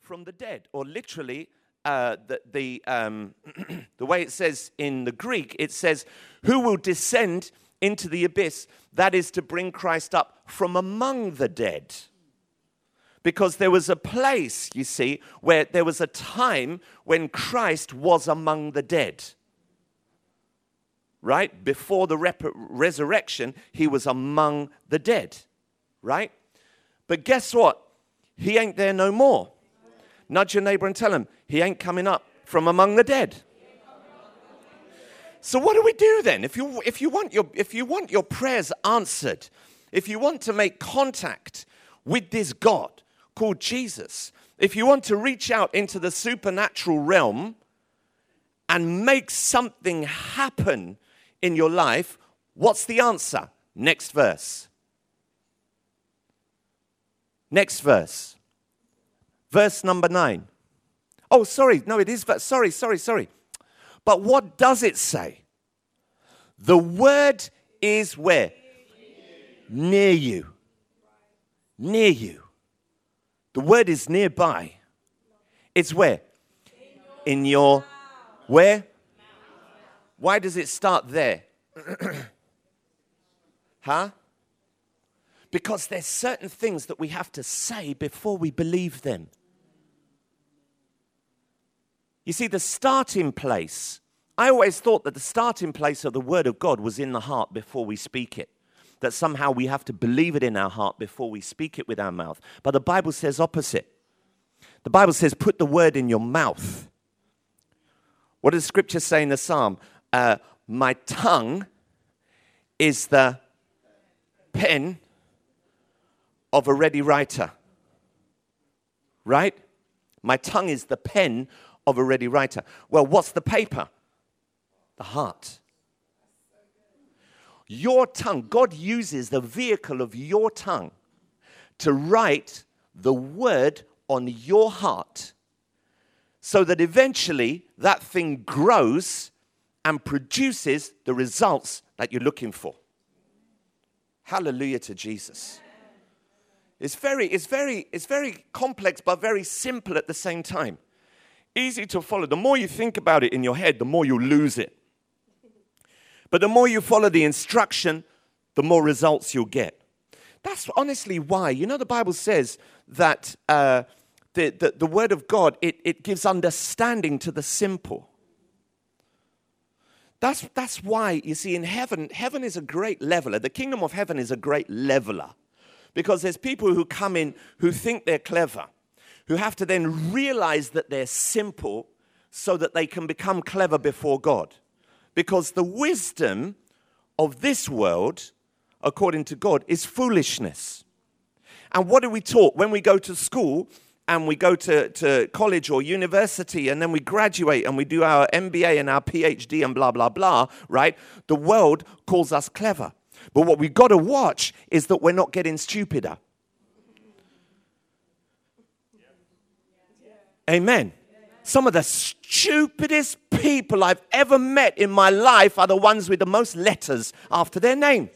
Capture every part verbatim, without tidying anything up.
from the dead. Or literally, uh, the, the, um, the way it says in the Greek, it says, who will descend into the abyss? That is to bring Christ up from among the dead. Because there was a place, you see, where there was a time when Christ was among the dead. Right? Before the rep- resurrection, he was among the dead. Right? But guess what? He ain't there no more. Nudge your neighbor and tell him, he ain't coming up from among the dead. So what do we do then? If you, if you want your, if you want your prayers answered, if you want to make contact with this God called Jesus, if you want to reach out into the supernatural realm and make something happen in your life, what's the answer? Next verse. Next verse. Verse number nine. Oh, sorry. No, it is. Sorry, sorry, sorry. But what does it say? The word is where? Near you. Near you. The word is nearby. It's where? In your, where? Why does it start there? Huh? Because there's certain things that we have to say before we believe them. You see, the starting place, I always thought that the starting place of the Word of God was in the heart before we speak it. That somehow we have to believe it in our heart before we speak it with our mouth. But the Bible says opposite. The Bible says put the Word in your mouth. What does Scripture say in the Psalm? Uh, my tongue is the pen of a ready writer. Right? My tongue is the pen of a ready writer. Well, what's the paper? The heart. Your tongue, God uses the vehicle of your tongue to write the word on your heart so that eventually that thing grows and produces the results that you're looking for. Hallelujah to Jesus. It's very, it's very, it's very complex, but very simple at the same time. Easy to follow. The more you think about it in your head, the more you'll lose it. But the more you follow the instruction, the more results you'll get. That's honestly why, you know, the Bible says that uh, the, the, the Word of God, it, it gives understanding to the simple. That's, that's why, you see, in heaven, heaven is a great leveler. The kingdom of heaven is a great leveler. Because there's people who come in who think they're clever, who have to then realize that they're simple so that they can become clever before God. Because the wisdom of this world, according to God, is foolishness. And what are we taught when we go to school and we go to, to college or university and then we graduate and we do our M B A and our P H D and blah, blah, blah, right? The world calls us clever. But what we've got to watch is that we're not getting stupider. Amen. Some of the stupidest people I've ever met in my life are the ones with the most letters after their name.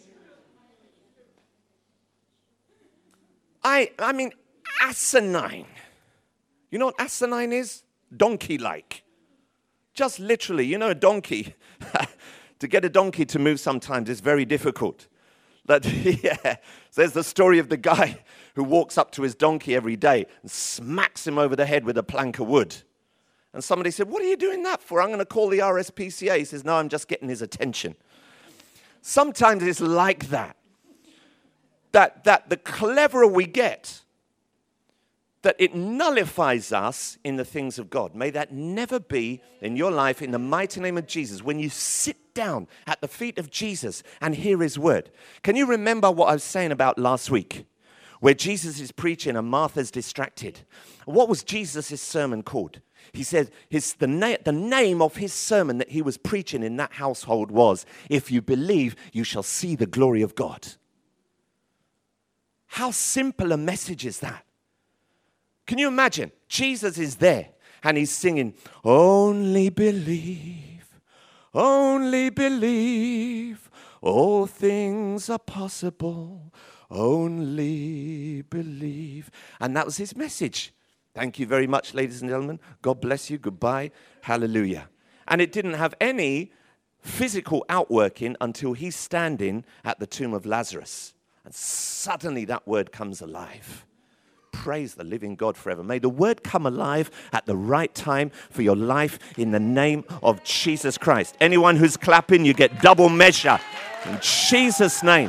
I, I mean, asinine. You know what asinine is? Donkey-like. Just literally, you know, a donkey. To get a donkey to move sometimes is very difficult. But yeah, so there's the story of the guy who walks up to his donkey every day and smacks him over the head with a plank of wood. And somebody said, what are you doing that for? I'm going to call the R S P C A. He says, no, I'm just getting his attention. Sometimes it's like that. That, that the cleverer we get, that it nullifies us in the things of God. May that never be in your life in the mighty name of Jesus. When you sit down at the feet of Jesus and hear his word. Can you remember what I was saying about last week? Where Jesus is preaching and Martha's distracted. What was Jesus' sermon called? He said his, the, na- the name of his sermon that he was preaching in that household was, if you believe, you shall see the glory of God. How simple a message is that? Can you imagine? Jesus is there and he's singing, only believe, only believe, all things are possible, only believe. And that was his message. Thank you very much, ladies and gentlemen. God bless you. Goodbye. Hallelujah. And it didn't have any physical outworking until he's standing at the tomb of Lazarus. And suddenly that word comes alive. Praise the living God forever. May the word come alive at the right time for your life in the name of Jesus Christ. Anyone who's clapping, you get double measure in Jesus' name.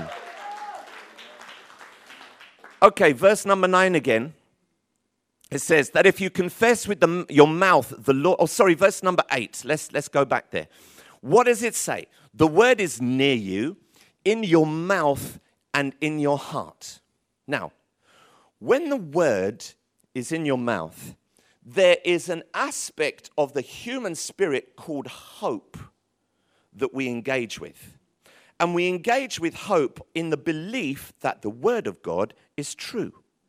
Okay, verse number nine again. It says that if you confess with the, your mouth the Lord, oh sorry, verse number eight. Let's, let's go back there. What does it say? The word is near you, in your mouth and in your heart. Now, when the word is in your mouth, there is an aspect of the human spirit called hope that we engage with. And we engage with hope in the belief that the word of God is true.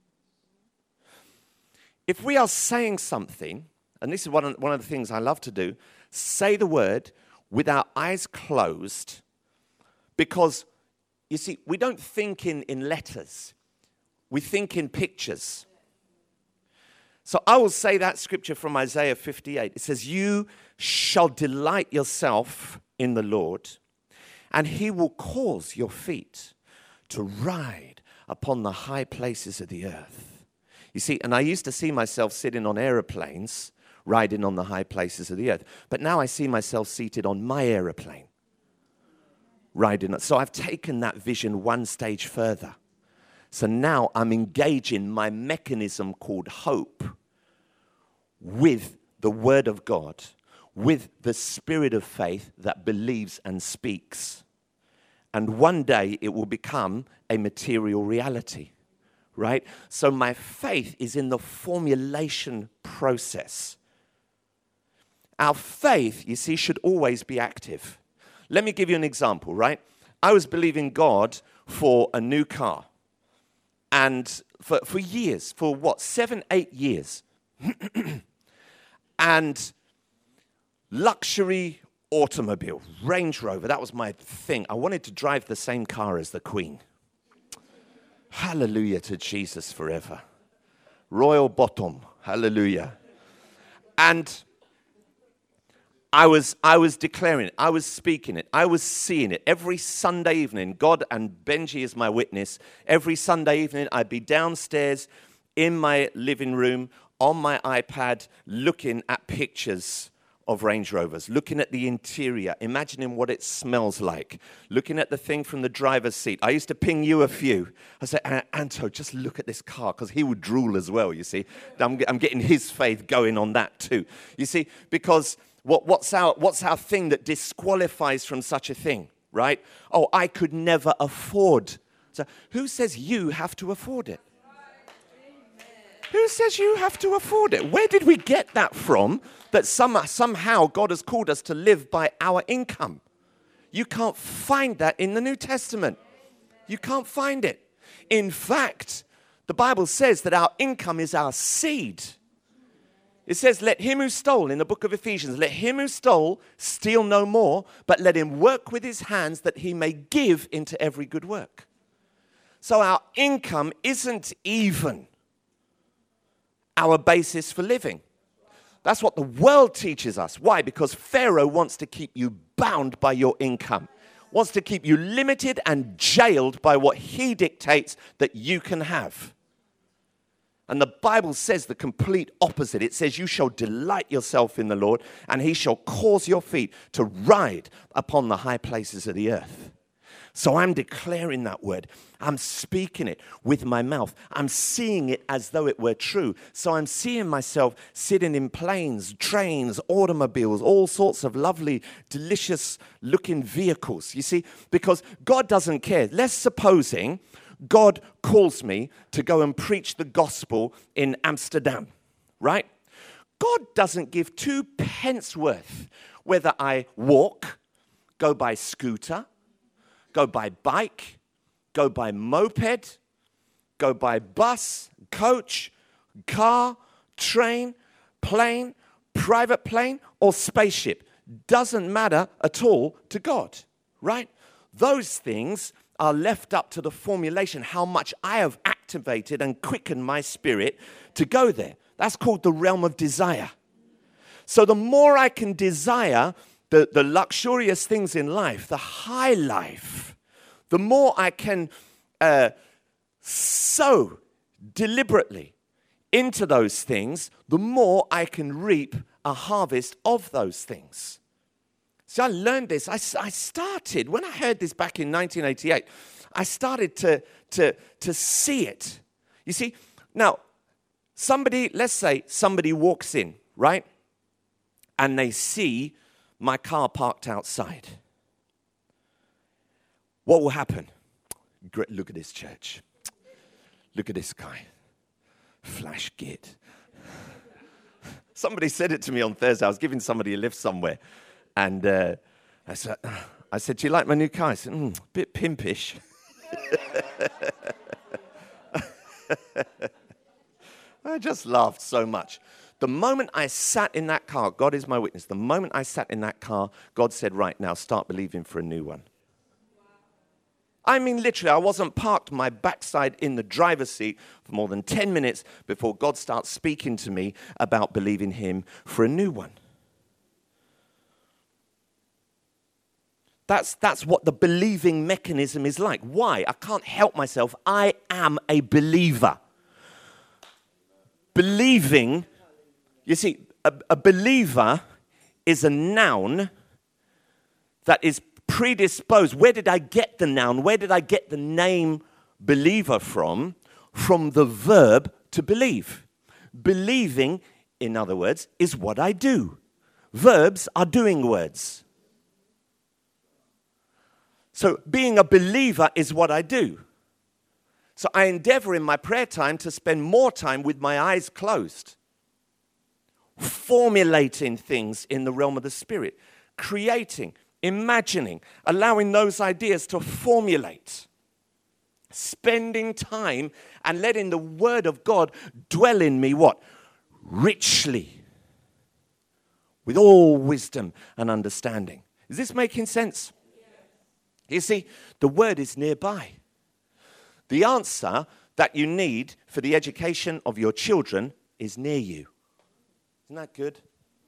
If we are saying something, and this is one of, one of the things I love to do, say the word with our eyes closed, because, you see, we don't think in, in letters. We think in pictures. So I will say that scripture from Isaiah fifty-eight. It says, you shall delight yourself in the Lord, and he will cause your feet to ride upon the high places of the earth. You see, and I used to see myself sitting on aeroplanes, riding on the high places of the earth. But now I see myself seated on my aeroplane, riding. So I've taken that vision one stage further. So now I'm engaging my mechanism called hope with the word of God, with the spirit of faith that believes and speaks. And one day it will become a material reality, right? So my faith is in the formulation process. Our faith, you see, should always be active. Let me give you an example, right? I was believing God for a new car. And for, for years, for what, seven, eight years. And luxury automobile, Range Rover, that was my thing. I wanted to drive the same car as the Queen. Hallelujah to Jesus forever. Royal bottom, hallelujah. And I was, I was declaring it. I was speaking it. I was seeing it. Every Sunday evening, God, and Benji is my witness, every Sunday evening I'd be downstairs in my living room on my iPad looking at pictures of Range Rovers, looking at the interior, imagining what it smells like, looking at the thing from the driver's seat. I used to ping you a few. I said, Anto, just look at this car, because he would drool as well, you see. I'm, I'm getting his faith going on that too. You see, because What, what's, our, what's our thing that disqualifies from such a thing, right? Oh, I could never afford. So who says you have to afford it? Who says you have to afford it? Where did we get that from, that some, somehow God has called us to live by our income? You can't find that in the New Testament. You can't find it. In fact, the Bible says that our income is our seed. It says, let him who stole, in the book of Ephesians, let him who stole steal no more, but let him work with his hands that he may give into every good work. So our income isn't even our basis for living. That's what the world teaches us. Why? Because Pharaoh wants to keep you bound by your income, wants to keep you limited and jailed by what he dictates that you can have. And the Bible says the complete opposite. It says, you shall delight yourself in the Lord, and he shall cause your feet to ride upon the high places of the earth. So I'm declaring that word. I'm speaking it with my mouth. I'm seeing it as though it were true. So I'm seeing myself sitting in planes, trains, automobiles, all sorts of lovely, delicious looking vehicles. You see, because God doesn't care. Let's supposing God calls me to go and preach the gospel in Amsterdam, right? God doesn't give two pence worth whether I walk, go by scooter, go by bike, go by moped, go by bus, coach, car, train, plane, private plane, or spaceship. Doesn't matter at all to God, right? Those things are left up to the formulation, how much I have activated and quickened my spirit to go there. That's called the realm of desire. So the more I can desire the, the luxurious things in life, the high life, the more I can uh, sow deliberately into those things, the more I can reap a harvest of those things. So I learned this. I, I started, when I heard this back in nineteen eighty-eight, I started to, to, to see it. You see, now, somebody, let's say somebody walks in, right? And they see my car parked outside. What will happen? Great, look at this church. Look at this guy. Flash git. Somebody said it to me on Thursday. I was giving somebody a lift somewhere. And uh, I said, I said, do you like my new car? I said, mm, a bit pimpish. I just laughed so much. The moment I sat in that car, God is my witness, the moment I sat in that car, God said, right now, start believing for a new one. I mean, literally, I wasn't parked my backside in the driver's seat for more than ten minutes before God starts speaking to me about believing him for a new one. That's, that's what the believing mechanism is like. Why? I can't help myself. I am a believer. Believing, you see, a, a believer is a noun that is predisposed. Where did I get the noun? Where did I get the name believer from? From the verb to believe. Believing, in other words, is what I do. Verbs are doing words. So being a believer is what I do. So I endeavor in my prayer time to spend more time with my eyes closed, formulating things in the realm of the Spirit, creating, imagining, allowing those ideas to formulate, spending time and letting the Word of God dwell in me, what? Richly, with all wisdom and understanding. Is this making sense? You see, the Word is nearby. The answer that you need for the education of your children is near you. Isn't that good?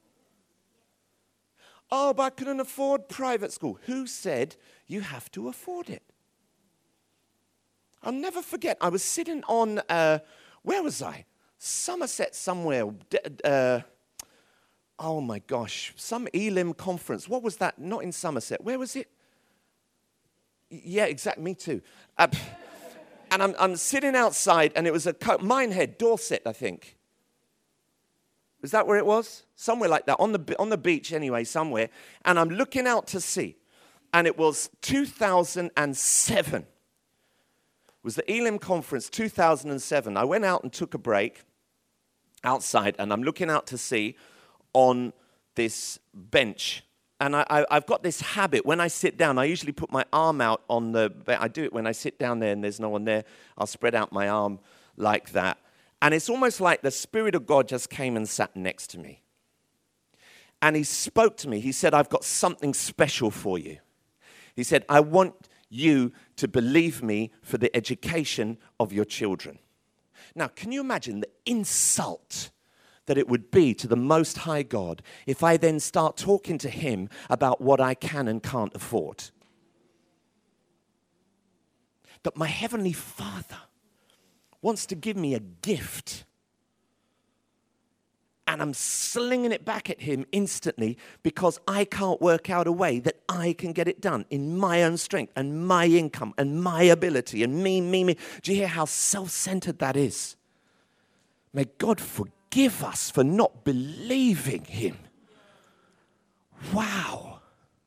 Oh, but I couldn't afford private school. Who said you have to afford it? I'll never forget, I was sitting on, uh, where was I? Somerset somewhere. Uh, oh my gosh, some Elim conference. What was that? Not in Somerset. Where was it? Yeah, exactly, me too. Uh, and I'm, I'm sitting outside, and it was a co- Minehead, Dorset, I think. Is that where it was? Somewhere like that, on the on the beach anyway, somewhere. And I'm looking out to sea, and it was two thousand seven. It was the Elim conference, two thousand seven. I went out and took a break outside, and I'm looking out to sea on this bench. And I, I, I've got this habit, when I sit down, I usually put my arm out on the, I do it when I sit down there and there's no one there, I'll spread out my arm like that. And it's almost like the Spirit of God just came and sat next to me. And he spoke to me. He said, I've got something special for you. He said, I want you to believe me for the education of your children. Now, can you imagine the insult that it would be to the Most High God if I then start talking to him about what I can and can't afford? That my Heavenly Father wants to give me a gift, and I'm slinging it back at him instantly because I can't work out a way that I can get it done in my own strength and my income and my ability and me, me, me. Do you hear how self-centered that is? May God forgive us for not believing him. Wow.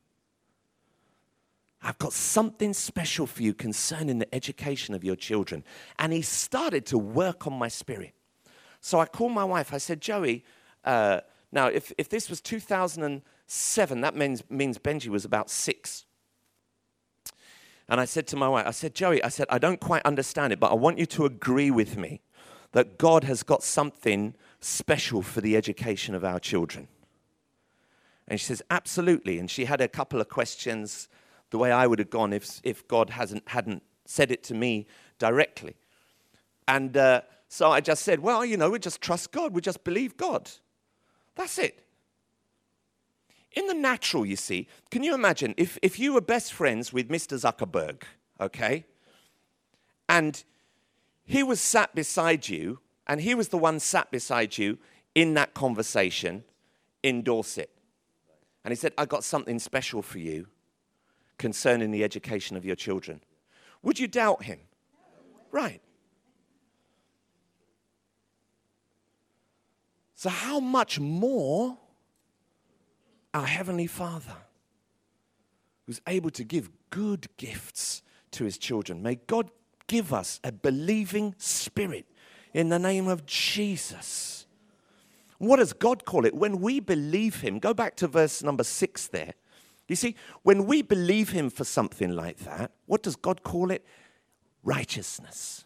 I've got something special for you concerning the education of your children. And he started to work on my spirit. So I called my wife. I said, Joey, uh, now if, if this was two thousand seven, that means, means Benji was about six. And I said to my wife, I said, Joey, I said, I don't quite understand it, but I want you to agree with me that God has got something special for the education of our children. And she says, absolutely. And she had a couple of questions the way I would have gone if, if God hasn't, hadn't said it to me directly. And uh, So I just said, well, you know, we just trust God. We just believe God. That's it. In the natural, you see, can you imagine if, if you were best friends with Mister Zuckerberg, okay, and he was sat beside you, and he was the one sat beside you in that conversation in Dorset. And he said, I got something special for you concerning the education of your children. Would you doubt him? Right. So how much more our Heavenly Father, who's able to give good gifts to his children. May God give us a believing spirit in the name of Jesus. What does God call it? When we believe him, go back to verse number six there. You see, when we believe him for something like that, what does God call it? Righteousness.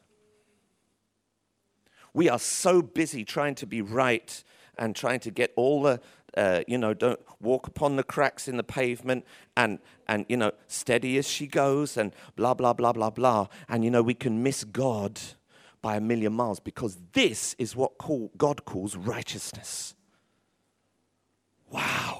We are so busy trying to be right and trying to get all the, uh, you know, don't walk upon the cracks in the pavement and, and, you know, steady as she goes and blah, blah, blah, blah, blah. And, you know, we can miss God by a million miles because this is what call, God calls righteousness. Wow.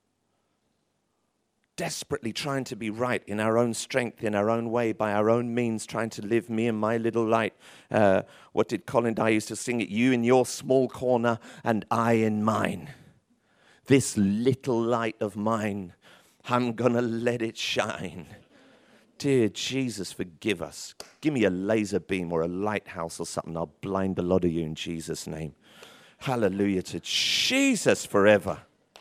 Desperately trying to be right in our own strength, in our own way, by our own means, trying to live me and my little light. Uh, what did Colin Dye used to sing it? You in your small corner and I in mine. This little light of mine, I'm going to let it shine. Dear Jesus, forgive us. Give me a laser beam or a lighthouse or something. I'll blind the lot of you in Jesus' name. Hallelujah to Jesus forever.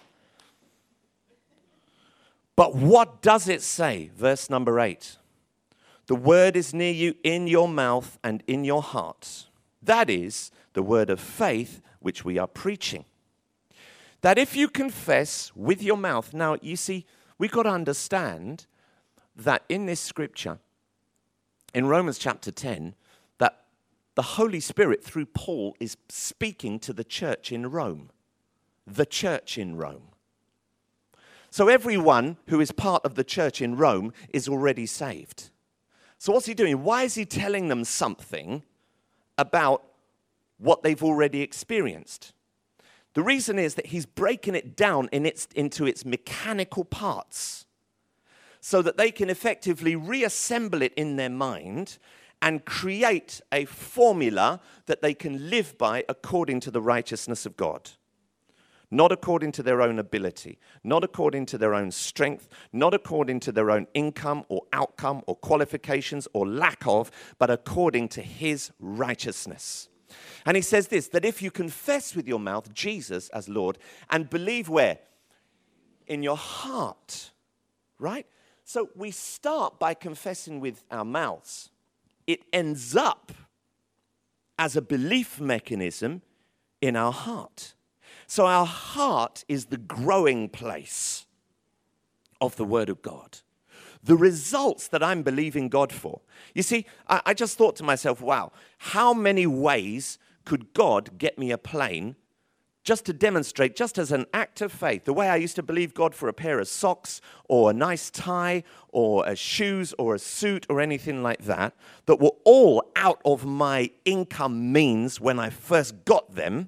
But what does it say? Verse number eight. The word is near you in your mouth and in your heart. That is the word of faith which we are preaching. That if you confess with your mouth. Now, you see, we've got to understand that in this scripture, in Romans chapter ten, that the Holy Spirit through Paul is speaking to the church in Rome. The church in Rome. So everyone who is part of the church in Rome is already saved. So what's he doing? Why is he telling them something about what they've already experienced? The reason is that he's breaking it down in its, into its mechanical parts so that they can effectively reassemble it in their mind and create a formula that they can live by according to the righteousness of God. Not according to their own ability, not according to their own strength, not according to their own income or outcome or qualifications or lack of, but according to his righteousness. And he says this, that if you confess with your mouth Jesus as Lord and believe where? In your heart, right? So we start by confessing with our mouths. It ends up as a belief mechanism in our heart. So our heart is the growing place of the Word of God. The results that I'm believing God for. You see, I, I just thought to myself, wow, how many ways could God get me a plane just to demonstrate, just as an act of faith, the way I used to believe God for a pair of socks or a nice tie or a shoes or a suit or anything like that, that were all out of my income means when I first got them.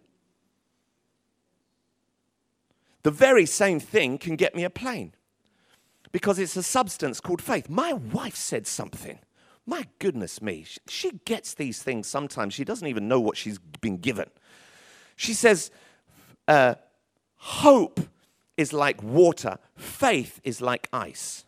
The very same thing can get me a plane because it's a substance called faith. My wife said something. My goodness me. She gets these things sometimes. She doesn't even know what she's been given. She says, uh, hope is like water. Faith is like ice.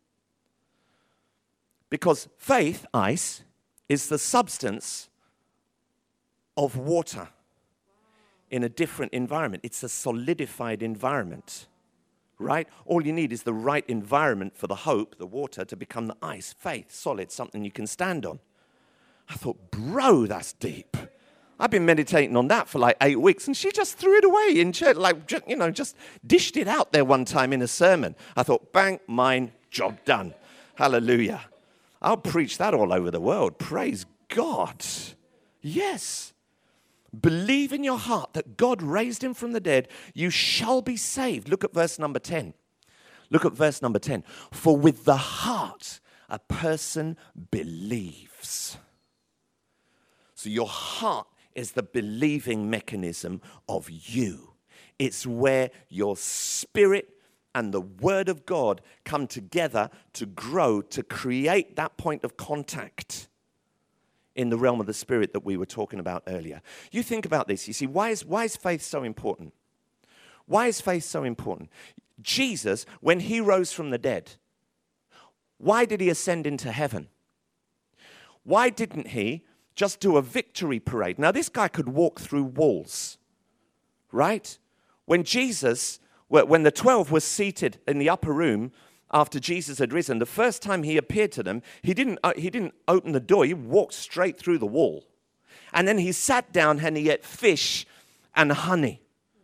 Because faith, ice, is the substance of water. In a different environment. It's a solidified environment, right? All you need is the right environment for the hope, the water, to become the ice, faith, solid, something you can stand on. I thought, bro, that's deep. I've been meditating on that for like eight weeks, and she just threw it away in church, like, you know, just dished it out there one time in a sermon. I thought, bang, mine, job done. Hallelujah. I'll preach that all over the world. Praise God. Yes. Believe in your heart that God raised him from the dead, you shall be saved. Look at verse number ten. Look at verse number ten. For with the heart a person believes. So your heart is the believing mechanism of you. It's where your spirit and the word of God come together to grow, to create that point of contact in the realm of the spirit that we were talking about earlier. You think about this. You see, why is, why is faith so important? Why is faith so important? Jesus, when he rose from the dead, why did he ascend into heaven? Why didn't he just do a victory parade? Now, this guy could walk through walls, right? When Jesus, when the twelve were seated in the upper room after Jesus had risen, the first time he appeared to them, he didn't, uh, he didn't open the door. He walked straight through the wall. And then he sat down and he ate fish and honey.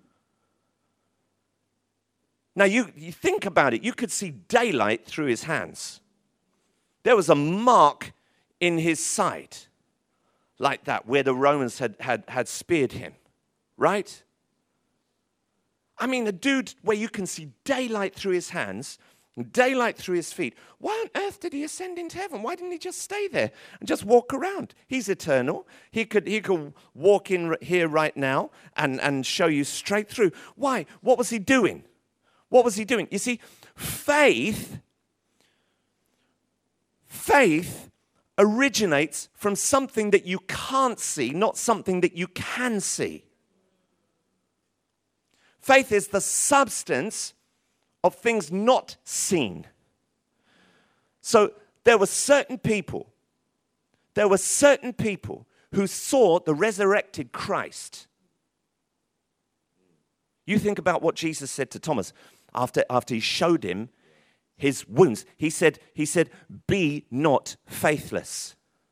Now, you, you think about it. You could see daylight through his hands. There was a mark in his side like that where the Romans had, had, had speared him, right? I mean, a dude where you can see daylight through his hands, daylight through his feet. Why on earth did he ascend into heaven? Why didn't he just stay there and just walk around? He's eternal. He could, he could walk in here right now and, and show you straight through. Why? What was he doing? What was he doing? You see, faith, faith originates from something that you can't see, not something that you can see. Faith is the substance of things not seen. So there were certain people, there were certain people who saw the resurrected Christ. You think about what Jesus said to Thomas after, after he showed him his wounds. He said, he said, be not faithless.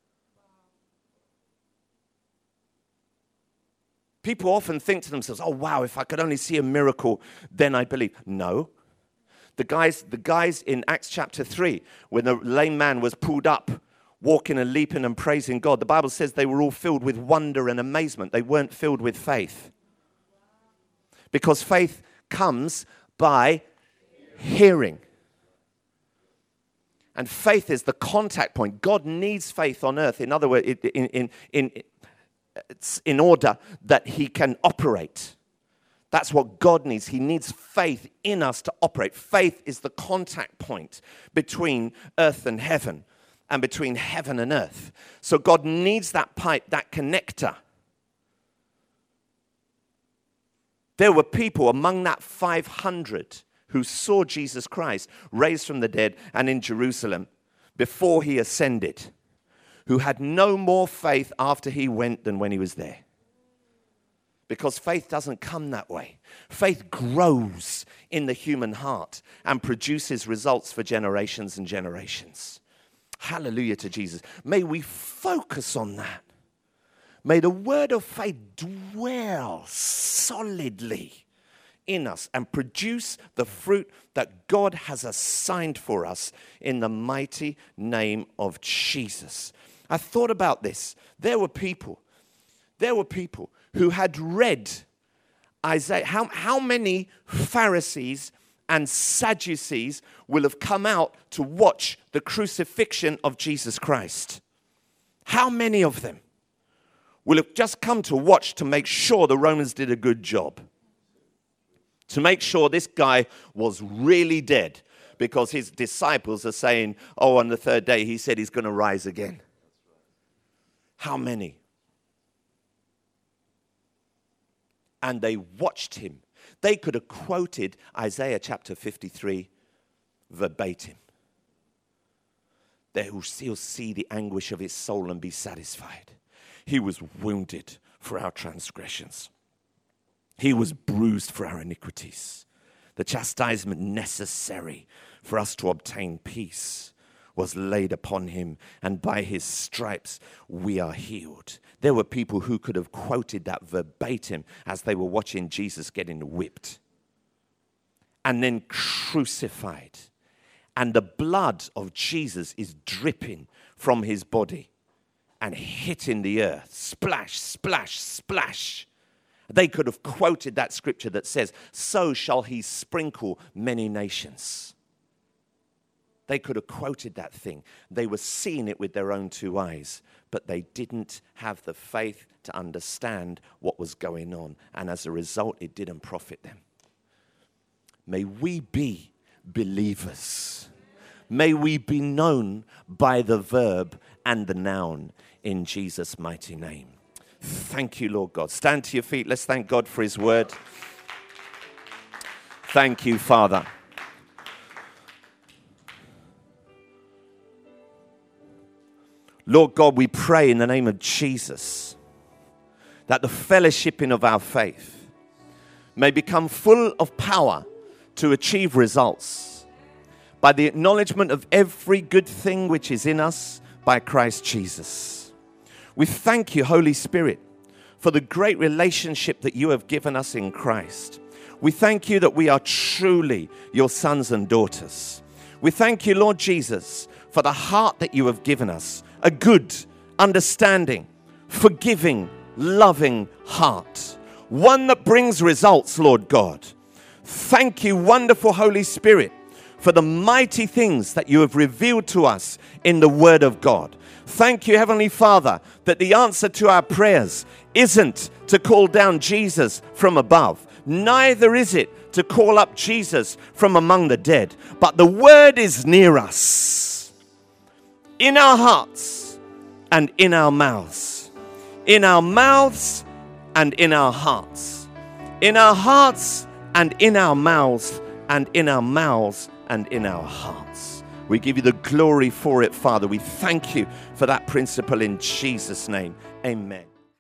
People often think to themselves, oh, wow, if I could only see a miracle, then I'd believe. No. The guys, the guys in Acts chapter three, when the lame man was pulled up, walking and leaping and praising God, the Bible says they were all filled with wonder and amazement. They weren't filled with faith. Because faith comes by hearing. And faith is the contact point. God needs faith on earth. In other words, in, in, in, in order that he can operate. That's what God needs. He needs faith in us to operate. Faith is the contact point between earth and heaven and between heaven and earth. So God needs that pipe, that connector. There were people among that five hundred who saw Jesus Christ raised from the dead and in Jerusalem before he ascended, who had no more faith after he went than when he was there. Because faith doesn't come that way. Faith grows in the human heart and produces results for generations and generations. Hallelujah to Jesus. May we focus on that. May the word of faith dwell solidly in us and produce the fruit that God has assigned for us in the mighty name of Jesus. I thought about this. There were people, there were people who had read Isaiah. How, how many Pharisees and Sadducees will have come out to watch the crucifixion of Jesus Christ? How many of them will have just come to watch to make sure the Romans did a good job? To make sure this guy was really dead, because his disciples are saying, oh, on the third day, he said he's going to rise again. How many? And they watched him. They could have quoted Isaiah chapter fifty-three verbatim. They will still see the anguish of his soul and be satisfied. He was wounded for our transgressions. He was bruised for our iniquities. The chastisement necessary for us to obtain peace was laid upon him, and by his stripes we are healed. There were people who could have quoted that verbatim as they were watching Jesus getting whipped and then crucified. And the blood of Jesus is dripping from his body and hitting the earth. Splash, splash, splash. They could have quoted that scripture that says, so shall he sprinkle many nations. They could have quoted that thing. They were seeing it with their own two eyes, but they didn't have the faith to understand what was going on. And as a result, it didn't profit them. May we be believers. May we be known by the verb and the noun in Jesus' mighty name. Thank you, Lord God. Stand to your feet. Let's thank God for his word. Thank you, Father. Lord God, we pray in the name of Jesus that the fellowshipping of our faith may become full of power to achieve results by the acknowledgement of every good thing which is in us by Christ Jesus. We thank you, Holy Spirit, for the great relationship that you have given us in Christ. We thank you that we are truly your sons and daughters. We thank you, Lord Jesus, for the heart that you have given us, a good, understanding, forgiving, loving heart, one that brings results, Lord God. Thank you, wonderful Holy Spirit, for the mighty things that you have revealed to us in the Word of God. Thank you, Heavenly Father, that the answer to our prayers isn't to call down Jesus from above. Neither is it to call up Jesus from among the dead. But the Word is near us, in our hearts and in our mouths. In our mouths and in our hearts. In our hearts and in our mouths, and in our mouths and in our hearts. We give you the glory for it, Father. We thank you for that principle in Jesus' name. Amen.